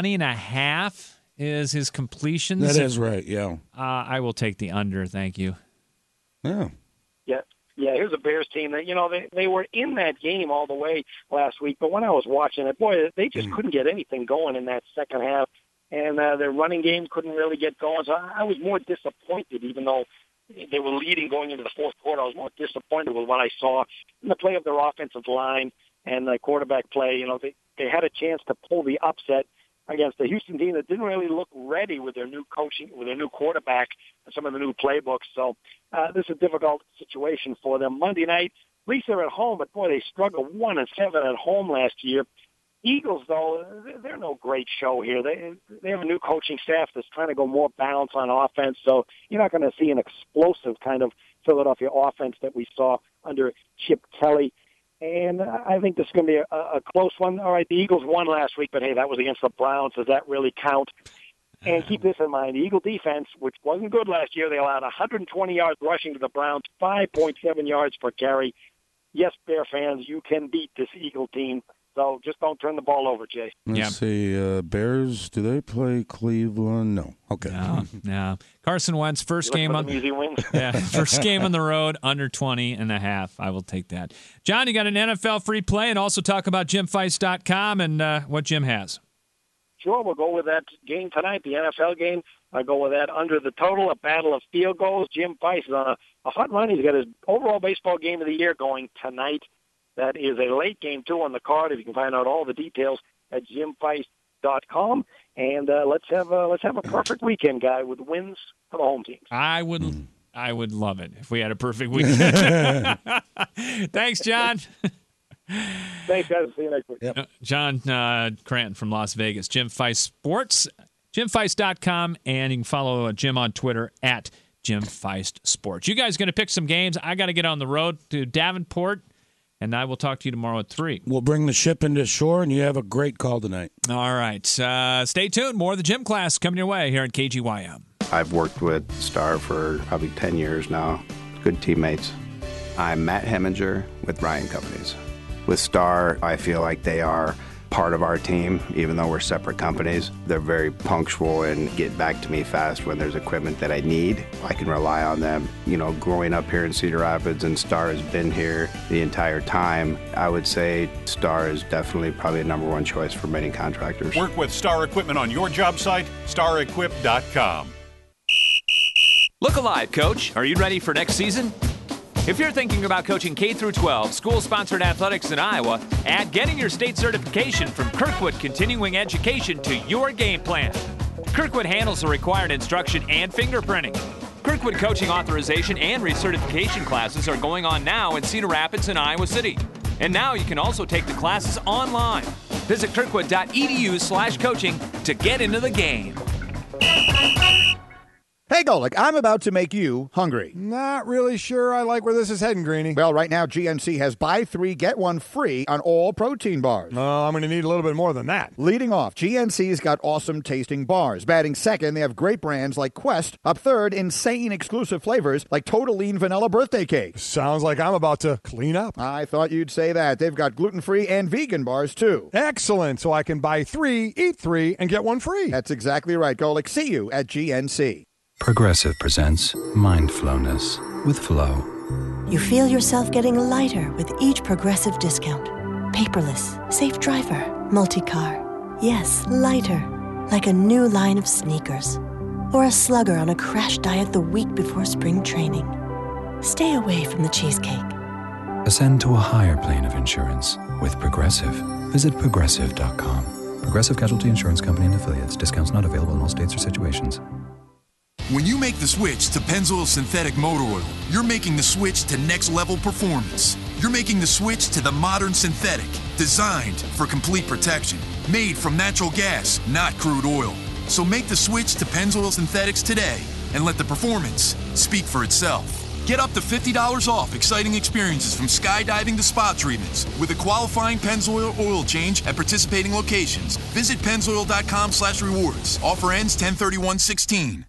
20.5 is his completions. That is right, yeah. I will take the under, thank you. Yeah. Yeah, here's a Bears team that, they were in that game all the way last week, but when I was watching it, boy, they just couldn't get anything going in that second half, and their running game couldn't really get going. So I was more disappointed, even though they were leading going into the fourth quarter. I was more disappointed with what I saw in the play of their offensive line and the quarterback play. They had a chance to pull the upset against the Houston team that didn't really look ready with their new coaching, with their new quarterback and some of the new playbooks. So this is a difficult situation for them. Monday night, at least they're at home, but boy, they struggled 1-7 at home last year. Eagles, though, they're no great show here. They have a new coaching staff that's trying to go more balanced on offense, so you're not going to see an explosive kind of Philadelphia offense that we saw under Chip Kelly. And I think this is going to be a close one. All right, the Eagles won last week, but, hey, that was against the Browns. Does that really count? And keep this in mind, the Eagle defense, which wasn't good last year, they allowed 120 yards rushing to the Browns, 5.7 yards per carry. Yes, Bear fans, you can beat this Eagle team. So just don't turn the ball over, Jay. Let's see, Bears, do they play Cleveland? No. Okay. No. Carson Wentz, first game on easy wins. first game on the road, under 20.5. I will take that. John, you got an NFL free play, and also talk about JimFeist.com and what Jim has. Sure, we'll go with that game tonight, the NFL game. I go with that under the total, a battle of field goals. Jim Feist is on a hot run. He's got his overall baseball game of the year going tonight. That is a late game, too, on the card. If you can find out all the details at JimFeist.com. And let's have a perfect weekend, guy, with wins for the home teams. I would love it if we had a perfect weekend. Thanks, John. Thanks, guys. See you next week. Yep. John Cranton from Las Vegas. Jim Feist Sports, JimFeist.com, and you can follow Jim on Twitter at Jim Feist Sports. You guys going to pick some games. I got to get on the road to Davenport. And I will talk to you tomorrow at 3. We'll bring the ship into shore, and you have a great call tonight. All right. Stay tuned. More of the gym class coming your way here at KGYM. I've worked with Star for probably 10 years now. Good teammates. I'm Matt Heminger with Ryan Companies. With Star, I feel like they are part of our team, even though we're separate companies. They're very punctual and get back to me fast when there's equipment that I need. I can rely on them. Growing up here in Cedar Rapids and Star has been here the entire time, I would say Star is definitely probably a number one choice for many contractors. Work with Star Equipment on your job site, starequip.com. Look alive, Coach. Are you ready for next season? If you're thinking about coaching K-12 school-sponsored athletics in Iowa, add getting your state certification from Kirkwood Continuing Education to your game plan. Kirkwood handles the required instruction and fingerprinting. Kirkwood coaching authorization and recertification classes are going on now in Cedar Rapids and Iowa City. And now you can also take the classes online. Visit kirkwood.edu/coaching to get into the game. Hey, Golick, I'm about to make you hungry. Not really sure I like where this is heading, Greeny. Well, right now, GNC has buy 3, get 1 free on all protein bars. I'm going to need a little bit more than that. Leading off, GNC's got awesome tasting bars. Batting second, they have great brands like Quest. Up third, insane exclusive flavors like Total Lean Vanilla Birthday Cake. Sounds like I'm about to clean up. I thought you'd say that. They've got gluten-free and vegan bars, too. Excellent. So I can buy 3, eat 3, and get 1 free. That's exactly right, Golick. See you at GNC. Progressive presents Mindfulness with Flow. You feel yourself getting lighter with each Progressive discount. Paperless, safe driver, multi-car. Yes, lighter, like a new line of sneakers. Or a slugger on a crash diet the week before spring training. Stay away from the cheesecake. Ascend to a higher plane of insurance with Progressive. Visit Progressive.com. Progressive Casualty Insurance Company and Affiliates. Discounts not available in all states or situations. When you make the switch to Pennzoil Synthetic Motor Oil, you're making the switch to next-level performance. You're making the switch to the modern synthetic, designed for complete protection, made from natural gas, not crude oil. So make the switch to Pennzoil Synthetics today and let the performance speak for itself. Get up to $50 off exciting experiences from skydiving to spa treatments with a qualifying Pennzoil oil change at participating locations. Visit Pennzoil.com/rewards. Offer ends 10/31/16.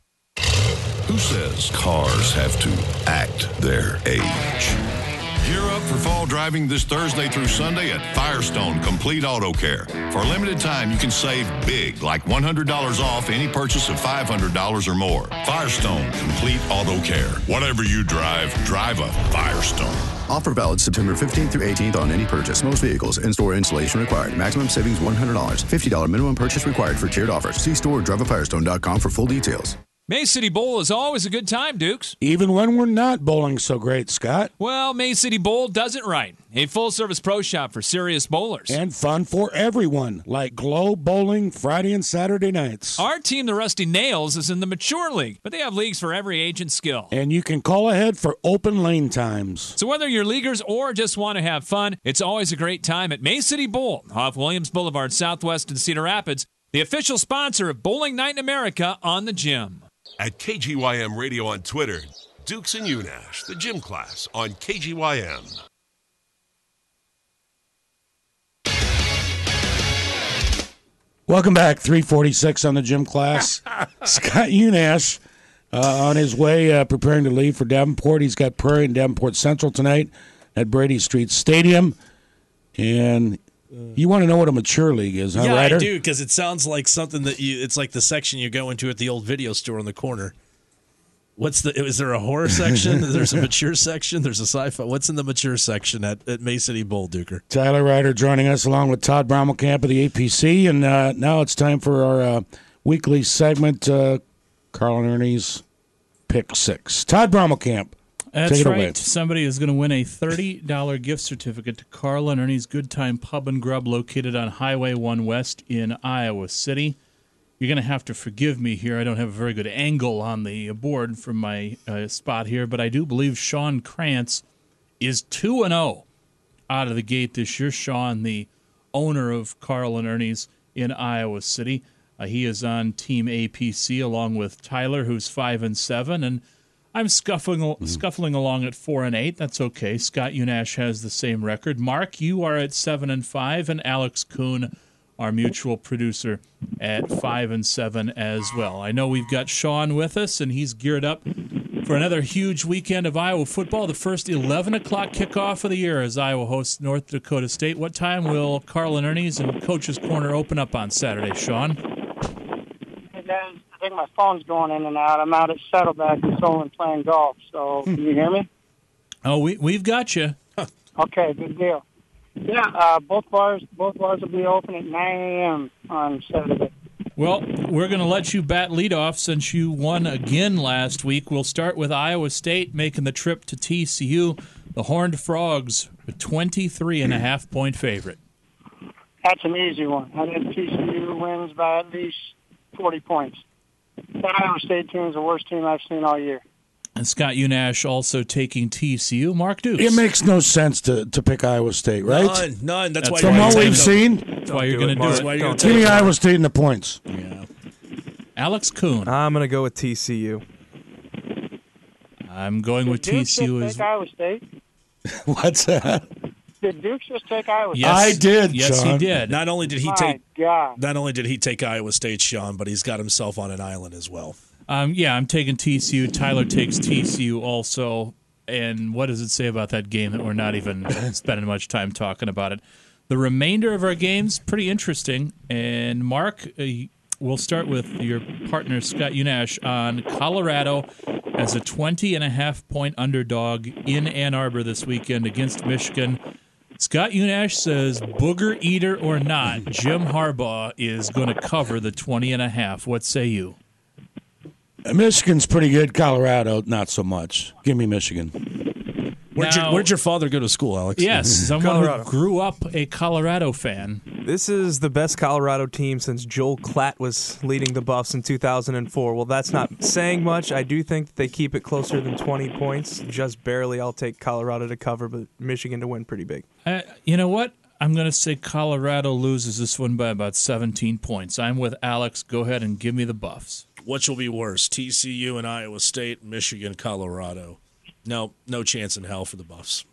Who says cars have to act their age? Gear up for fall driving this Thursday through Sunday at Firestone Complete Auto Care. For a limited time, you can save big, like $100 off any purchase of $500 or more. Firestone Complete Auto Care. Whatever you drive, drive a Firestone. Offer valid September 15th through 18th on any purchase. Most vehicles. In-store installation required. Maximum savings $100. $50 minimum purchase required for tiered offers. See store or driveafirestone.com for full details. May City Bowl is always a good time, Dukes. Even when we're not bowling so great, Scott. Well, May City Bowl does it right. A full-service pro shop for serious bowlers. And fun for everyone, like Globe Bowling Friday and Saturday nights. Our team, the Rusty Nails, is in the Mature League, but they have leagues for every age and skill. And you can call ahead for open lane times. So whether you're leaguers or just want to have fun, it's always a great time at May City Bowl off Williams Boulevard Southwest in Cedar Rapids, the official sponsor of Bowling Night in America on the Gym. At KGYM Radio on Twitter, Dukes and Unash, the gym class on KGYM. Welcome back, 346 on the gym class. Scott Unash on his way preparing to leave for Davenport. He's got Prairie and Davenport Central tonight at Brady Street Stadium. And you want to know what a mature league is, huh, yeah, Ryder? I do, because it sounds like something that it's like the section you go into at the old video store in the corner. Is there a horror section? There's a mature section. There's a sci-fi. What's in the mature section at May City Bowl, Duker? Tyler Ryder joining us along with Todd Brommelkamp of the APC. And now it's time for our weekly segment, Carl and Ernie's Pick Six. Todd Brommelkamp. That's right. Away. Somebody is going to win a $30 gift certificate to Carl and Ernie's Good Time Pub and Grub located on Highway 1 West in Iowa City. You're going to have to forgive me here. I don't have a very good angle on the board from my spot here, but I do believe Sean Krantz is 2-0 out of the gate this year. Sean, the owner of Carl and Ernie's in Iowa City. He is on Team APC along with Tyler, who's 5-7, and I'm scuffling along at 4-8. That's okay. Scott Unash has the same record. Mark, you are at 7-5, and Alex Kuhn, our mutual producer, at 5-7 as well. I know we've got Sean with us, and he's geared up for another huge weekend of Iowa football. The first 11 o'clock kickoff of the year as Iowa hosts North Dakota State. What time will Carl and Ernie's and Coach's Corner open up on Saturday, Sean? Hey guys, I think my phone's going in and out. I'm out at Saddleback in Solon playing golf. So can you hear me? Oh, we've got you. Okay, good deal. Yeah, both bars will be open at 9 a.m. on Saturday. Well, we're going to let you bat leadoff since you won again last week. We'll start with Iowa State making the trip to TCU. The Horned Frogs, a 23.5-point favorite. That's an easy one. I think TCU wins by at least 40 points. That Iowa State team is the worst team I've seen all year. And Scott Unash also taking TCU. Mark Dukes. It makes no sense to pick Iowa State, right? None. That's why from what we've seen. That's why you're going to do it. Give me Iowa State in the points. Yeah. Alex Kuhn. I'm going to go with TCU. I'm going with Did Duke TCU just as take Iowa State? What's that? Did Duke just take Iowa State? Yes, I did, Yes, Sean. he did. Not only did he My God. Not only did he take Iowa State, Sean, but he's got himself on an island as well. Yeah, I'm taking TCU. Tyler takes TCU also. And what does it say about that game that we're not even spending much time talking about it? The remainder of our games, pretty interesting. And Mark, we'll start with your partner, Scott Unash, on Colorado as a 20.5-point underdog in Ann Arbor this weekend against Michigan. Scott Unash says, booger eater or not, Jim Harbaugh is going to cover the 20.5. What say you? Michigan's pretty good. Colorado, not so much. Give me Michigan. Where'd your father go to school, Alex? Yes, someone Colorado. who grew up a Colorado fan. This is the best Colorado team since Joel Klatt was leading the Buffs in 2004. Well, that's not saying much. I do think that they keep it closer than 20 points, just barely. I'll take Colorado to cover, but Michigan to win pretty big. You know what? I'm going to say Colorado loses this one by about 17 points. I'm with Alex. Go ahead and give me the Buffs. Which will be worse, TCU and Iowa State, Michigan, Colorado? No chance in hell for the Buffs.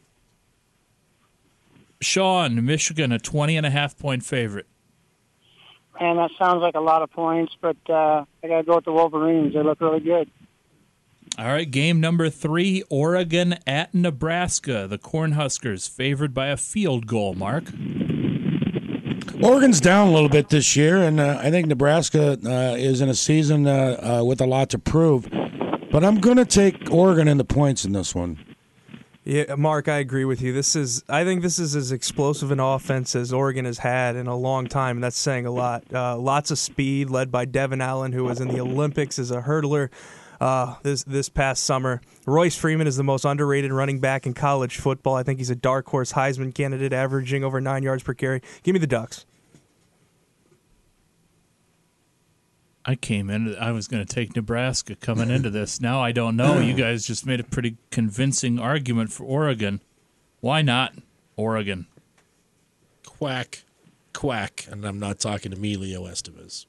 Sean, Michigan, a 20.5-point favorite. Man, that sounds like a lot of points, but I got to go with the Wolverines. They look really good. All right, game number 3, Oregon at Nebraska. The Cornhuskers favored by a field goal, Mark. Oregon's down a little bit this year, and I think Nebraska is in a season with a lot to prove. But I'm going to take Oregon in the points in this one. Yeah, Mark, I agree with you. I think this is as explosive an offense as Oregon has had in a long time, and that's saying a lot. Lots of speed, led by Devin Allen, who was in the Olympics as a hurdler this past summer. Royce Freeman is the most underrated running back in college football. I think he's a dark horse Heisman candidate, averaging over 9 yards per carry. Give me the Ducks. I was going to take Nebraska coming into this. Now I don't know. You guys just made a pretty convincing argument for Oregon. Why not Oregon? Quack. And I'm not talking Emilio Estevez.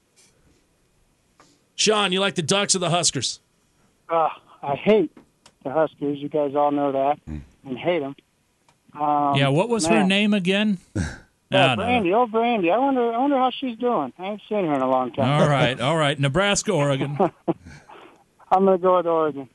Sean, you like the Ducks or the Huskers? I hate the Huskers. You guys all know that. And hate them. What was her name again? Brandy, old Brandy. I wonder how she's doing. I haven't seen her in a long time. All right. Nebraska, Oregon. I'm going to go with Oregon.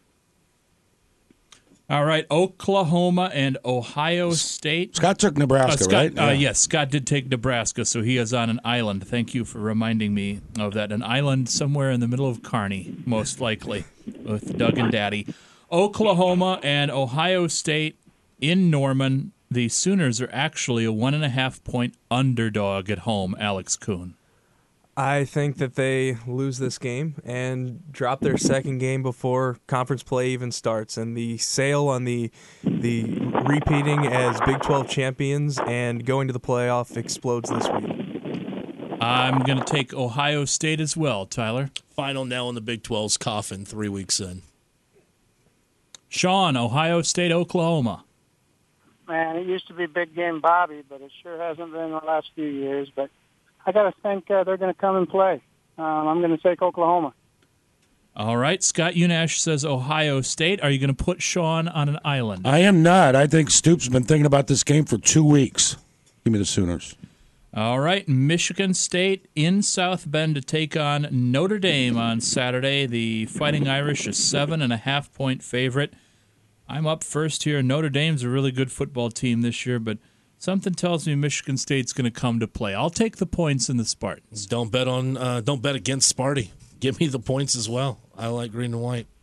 All right, Oklahoma and Ohio State. Scott took Nebraska, right? Yeah. Yes, Scott did take Nebraska, so he is on an island. Thank you for reminding me of that. An island somewhere in the middle of Kearney, most likely, with Doug and Daddy. Oklahoma and Ohio State in Norman. The Sooners are actually a 1.5-point underdog at home, Alex Kuhn. I think that they lose this game and drop their second game before conference play even starts. And the sale on the repeating as Big 12 champions and going to the playoff explodes this week. I'm going to take Ohio State as well, Tyler. Final nail in the Big 12's coffin 3 weeks in. Sean, Ohio State, Oklahoma. Man, it used to be Big Game Bobby, but it sure hasn't been the last few years. But I got to think they're going to come and play. I'm going to take Oklahoma. All right. Scott Unash says Ohio State. Are you going to put Sean on an island? I am not. I think Stoops has been thinking about this game for 2 weeks. Give me the Sooners. All right. Michigan State in South Bend to take on Notre Dame on Saturday. The Fighting Irish, a 7.5-point favorite. I'm up first here. Notre Dame's a really good football team this year, but something tells me Michigan State's going to come to play. I'll take the points in the Spartans. Don't bet against Sparty. Give me the points as well. I like green and white.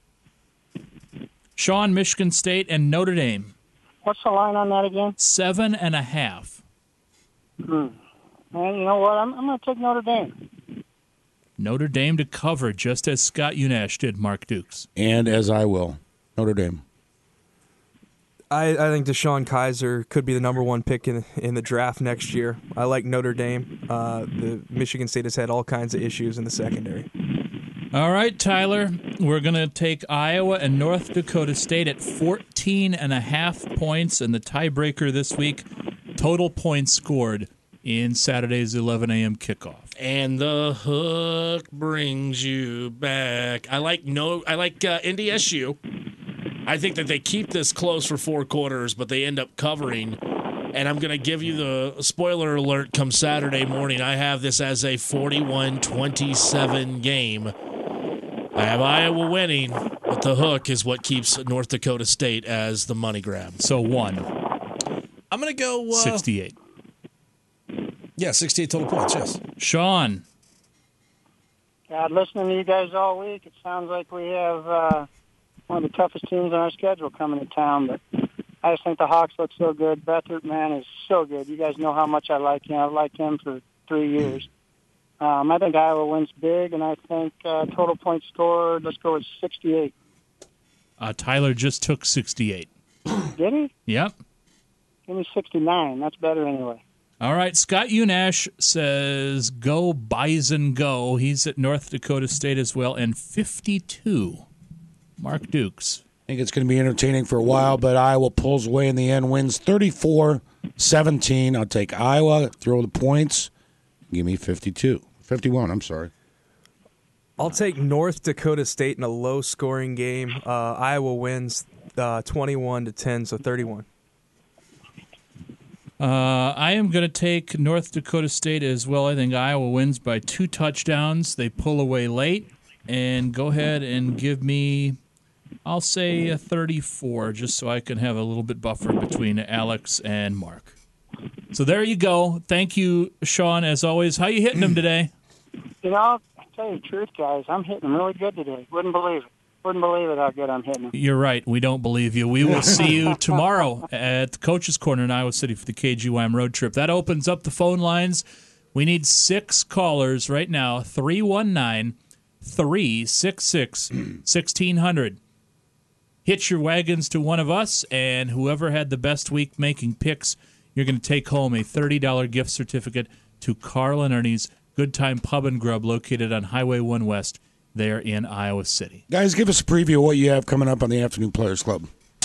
Sean, Michigan State and Notre Dame. What's the line on that again? 7.5. Man, you know what? I'm going to take Notre Dame. Notre Dame to cover, just as Scott Unash did, Mark Dukes. And as I will. Notre Dame. I think Deshaun Kaiser could be the number one pick in the draft next year. I like Notre Dame. The Michigan State has had all kinds of issues in the secondary. All right, Tyler, we're going to take Iowa and North Dakota State at 14.5 points, and the tiebreaker this week, total points scored in Saturday's 11 a.m. kickoff. And the hook brings you back. I like NDSU. I think that they keep this close for 4 quarters, but they end up covering. And I'm going to give you the spoiler alert come Saturday morning. I have this as a 41-27 game. I have Iowa winning, but the hook is what keeps North Dakota State as the money grab. So 1. I'm going to go 68. Yeah, 68 total points, yes. Sean. God, listening to you guys all week, it sounds like we have one of the toughest teams on our schedule coming to town, but I just think the Hawks look so good. Beathard, man, is so good. You guys know how much I like him. I've liked him for 3 years. I think Iowa wins big, and I think total points scored, let's go with 68. Tyler just took 68. Did he? Yep. Give me 69. That's better anyway. All right, Scott Unash says, go Bison, go. He's at North Dakota State as well, and 52. Mark Dukes. I think it's going to be entertaining for a while, but Iowa pulls away in the end, wins 34-17. I'll take Iowa, throw the points. Give me 51, I'm sorry. I'll take North Dakota State in a low-scoring game. Iowa wins 21-10, so 31. I am going to take North Dakota State as well. I think Iowa wins by 2 touchdowns. They pull away late. And go ahead and give me, I'll say a 34, just so I can have a little bit buffer between Alex and Mark. So there you go. Thank you, Sean, as always. How you hitting them today? You know, I'll tell you the truth, guys. I'm hitting them really good today. Wouldn't believe it. Wouldn't believe it how good I'm hitting them. You're right. We don't believe you. We will see you tomorrow at the Coach's Corner in Iowa City for the KGYM road trip. That opens up the phone lines. We need 6 callers right now. 319-366-1600. Hitch your wagons to one of us, and whoever had the best week making picks, you're going to take home a $30 gift certificate to Carl and Ernie's Good Time Pub and Grub located on Highway 1 West there in Iowa City. Guys, give us a preview of what you have coming up on the Afternoon Players Club.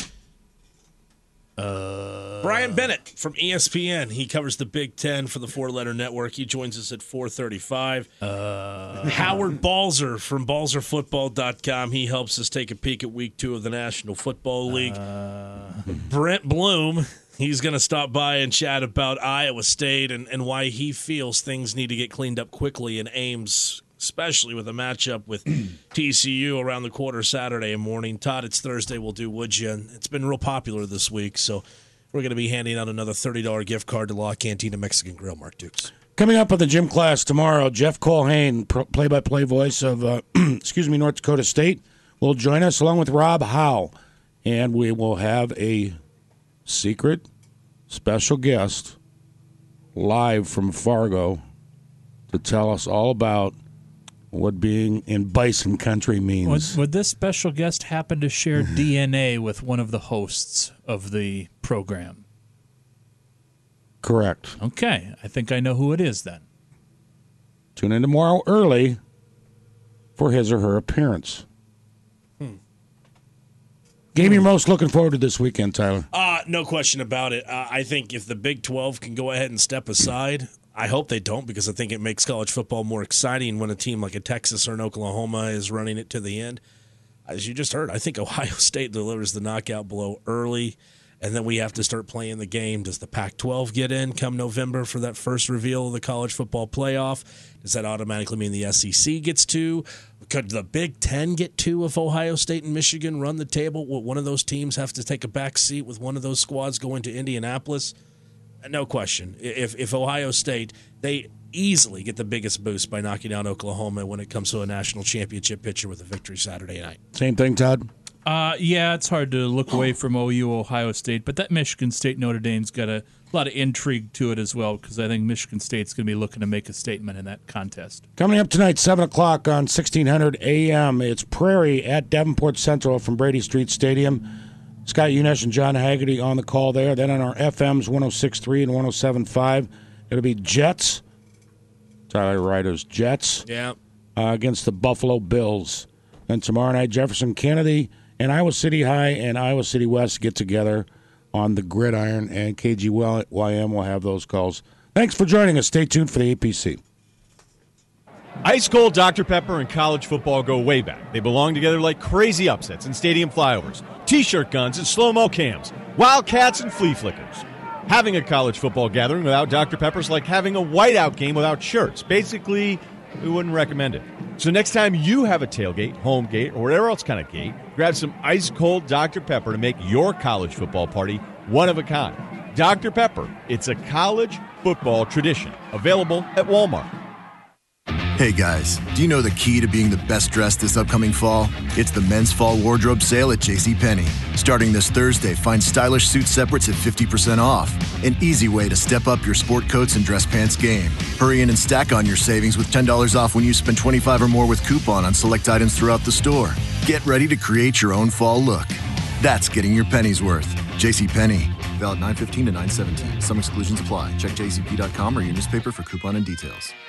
Brian Bennett from ESPN. He covers the Big Ten for the 4-letter network. He joins us at 4:35. Howard Balzer from BalzerFootball.com. He helps us take a peek at Week 2 of the National Football League. Brent Bloom, he's going to stop by and chat about Iowa State and why he feels things need to get cleaned up quickly in Ames, especially with a matchup with TCU around the corner Saturday morning. Todd, it's Thursday. We'll do Would You? It's been real popular this week, so we're going to be handing out another $30 gift card to La Cantina Mexican Grill. Mark Dukes. Coming up on the gym class tomorrow, Jeff Colhane, play-by-play voice of North Dakota State, will join us along with Rob Howe, and we will have a secret special guest live from Fargo to tell us all about what being in bison country means. Would this special guest happen to share DNA with one of the hosts of the program? Correct. Okay. I think I know who it is then. Tune in tomorrow early for his or her appearance. Game you're most looking forward to this weekend, Tyler? No question about it. I think if the Big 12 can go ahead and step aside, I hope they don't, because I think it makes college football more exciting when a team like a Texas or an Oklahoma is running it to the end. As you just heard, I think Ohio State delivers the knockout blow early, and then we have to start playing the game. Does the Pac-12 get in come November for that first reveal of the college football playoff? Does that automatically mean the SEC gets 2? Could the Big Ten get 2 if Ohio State and Michigan run the table? Will one of those teams have to take a back seat with one of those squads going to Indianapolis? No question. If Ohio State, they easily get the biggest boost by knocking out Oklahoma when it comes to a national championship picture with a victory Saturday night. Same thing, Todd? Yeah, it's hard to look away from OU, Ohio State, but that Michigan State Notre Dame's got a lot of intrigue to it as well, because I think Michigan State's going to be looking to make a statement in that contest. Coming up tonight, 7 o'clock on 1600 AM, it's Prairie at Davenport Central from Brady Street Stadium. Scott Unesh and John Haggerty on the call there. Then on our FMs 106.3 and 107.5, it'll be Jets. Tyler Ryder's Jets. Yeah. Against the Buffalo Bills. And tomorrow night, Jefferson Kennedy and Iowa City High and Iowa City West get together on the gridiron, and KGYM will have those calls. Thanks for joining us. Stay tuned for the APC. Ice Cold Dr. Pepper and college football go way back. They belong together like crazy upsets and stadium flyovers, T-shirt guns and slow-mo cams, wildcats and flea flickers. Having a college football gathering without Dr. Pepper is like having a whiteout game without shirts. Basically, we wouldn't recommend it. So next time you have a tailgate, home gate, or whatever else kind of gate, grab some ice-cold Dr. Pepper to make your college football party one of a kind. Dr. Pepper, it's a college football tradition. Available at Walmart. Hey guys, do you know the key to being the best dressed this upcoming fall? It's the men's fall wardrobe sale at JCPenney. Starting this Thursday, find stylish suit separates at 50% off. An easy way to step up your sport coats and dress pants game. Hurry in and stack on your savings with $10 off when you spend $25 or more with coupon on select items throughout the store. Get ready to create your own fall look. That's getting your pennies worth. JCPenney. Valid 9/15 to 9/17. Some exclusions apply. Check jcp.com or your newspaper for coupon and details.